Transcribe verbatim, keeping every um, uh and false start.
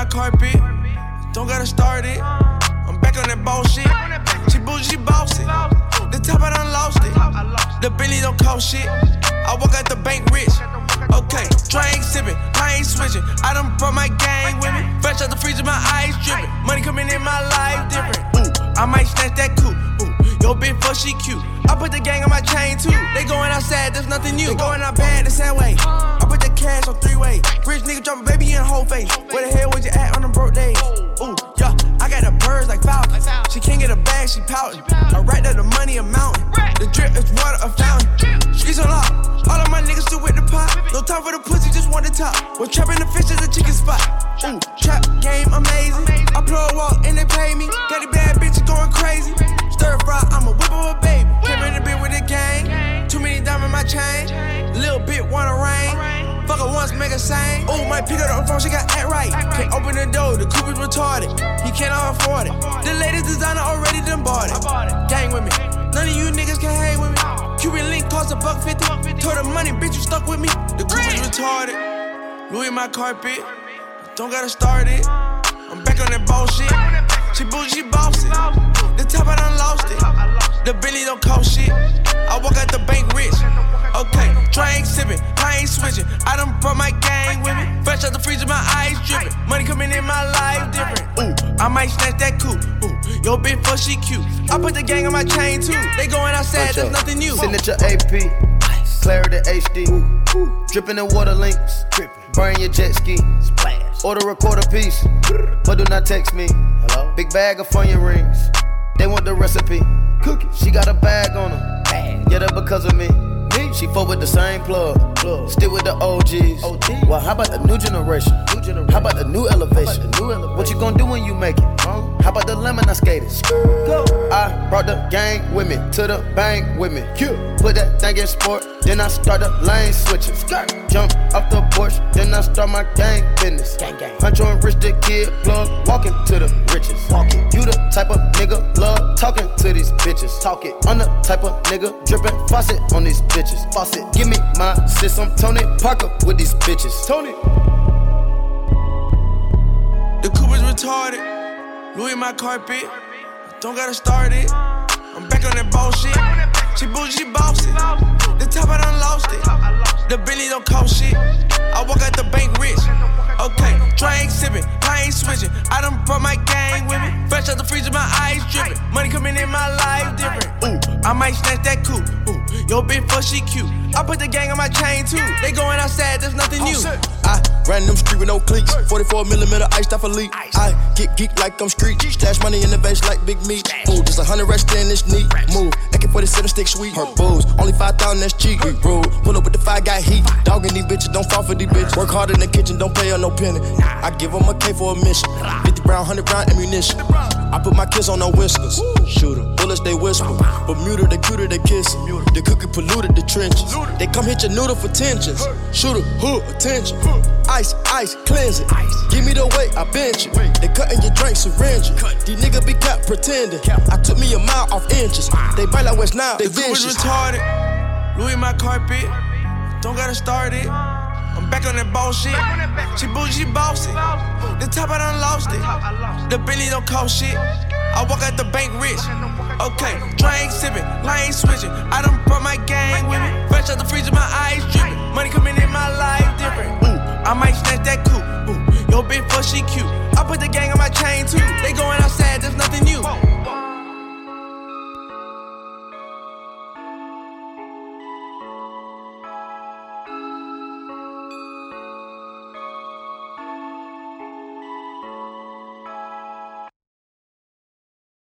carpet, don't gotta start it. I'm back on that bullshit. She bougie, she bossy. The top I done lost it. The Bentley don't cost shit. I walk out the bank rich. Okay, drink sippin', I ain't switching. I done brought my gang with me. Fresh out the freezer, my eyes drippin'. Money coming in my life different. Ooh, I might snatch that coupe. Ooh, yo bitch fuck she cute. I put the gang on my chain too. They going outside, there's nothing new. They going out bad the same way. I put the cash on three way. Rich nigga dropping baby in the whole face. Where the hell was you at on them broke days? Ooh, yeah, I got the birds like Falcon. She can't get a bag, she pouting. I write that the money a mountain. The drip is water a fountain. Streets on lock. All of my niggas still with the pot. No time for the pussy, just want the top. Was trapping the fish at the chicken spot. Ooh, trap game amazing. I plug walk and they pay me. Got the bad bitches going crazy. Stir fry, I'ma whip up a baby. Came in the bit with the gang. Too many diamonds in my chain. Little bit wanna rain. Fuck her once, make her sing. Ooh, might pick up the phone, she got act right. Can't open the door, the coupe is retarded. He cannot afford it. The latest designer already done bought it. Gang with me. None of you niggas can hang with me. Cuban link cost a buck fifty. Told her money, bitch, you stuck with me. The coupe is retarded. Louis my carpet. Don't gotta start it. I'm back on that bullshit. She bougie, she bossy. The top I done lost it. The Bentley don't cost shit. I walk out the bank rich. Okay, drink sippin', I ain't switching. I done brought my gang with me. Fresh out the freezer, my eyes drippin'. Money coming in my life different. Ooh, I might snatch that coupe. Ooh, yo bitch fuck she cute. I put the gang on my chain too. They going outside, there's nothing new. Signature A P, Clarity H D, drippin' in water links. Burn your jet ski. Order a quarter piece, but do not text me. Hello? Big bag of Funyun rings. They want the recipe. Cookie. She got a bag on her. Bag. Yeah, that because of me. me. She fuck with the same plug. plug. Still with the O Gs. O Gs. Well, how about the new generation? New generation. How about the new elevation? The new elevation? What you gonna do when you make it? Huh? How about the lemon I skated? Go. I brought the gang with me to the bank with me. Cute. Put that thing in sport, then I start the lane switching. Jump off the porch, then I start my gang business. Gang, gang. Huncho and Rich the Kid, plug, walking to the riches. Walking. You the type of nigga, love talking to these bitches. Talk it. I'm the type of nigga, dripping faucet on these bitches. Faucet. Give me my sis, I'm Tony Parker with these bitches. Tony. The coupe is retarded. Louis my carpet. Don't gotta start it. I'm back on that bullshit. She bougie, she bossy. The top I done lost it. The Bentley don't cost shit. I walk out the bank rich. Okay, drink sippin', I ain't switching. I done brought my gang with me. Fresh out the freezer, my eyes drippin'. Money coming in my life different. Ooh, I might snatch that coupe. Ooh, yo bitch fuck she cute. I put the gang on my chain too. They going outside, there's nothing new. I ran them street with no cleats. forty-four millimeter iced off a leak. I get geek like I'm street. Stash money in the vase like big meat. Ooh, just a hundred rest in this neat. Move, A K forty-seven stick sweet. Her booze, only five thousand, that's cheap. We rule, pull up with the five got heat. Dogging these bitches, don't fall for these bitches. Work hard in the kitchen, don't pay her no penny. I give them a K for a mission. fifty round, one hundred round ammunition. I put my kiss on no whiskers. Shoot 'em, bullets they whisper. Bermuda, they cuter, they kiss. The cookie polluted the trenches. They come hit your noodle for tensions. Shooter, hood, attention. Ice, ice, cleanse it. Give me the weight, I bench it. They cutting your drink, syringe it. These niggas be cap pretending. I took me a mile off inches. They bite like West Nile, they the coupe is retarded. Louis my carpet. Don't gotta start it. I'm back on that bullshit. She bougie, she bossy. The top I done lost it. The Bentley don't cost shit. I walk out the bank rich. Okay, drink sippin', I ain't switching. I done brought my gang with me. Fresh out the freezer, my eyes drippin'. Money coming in my life different. Ooh, I might snatch that coupe. Ooh, yo bitch fuck she cute. I put the gang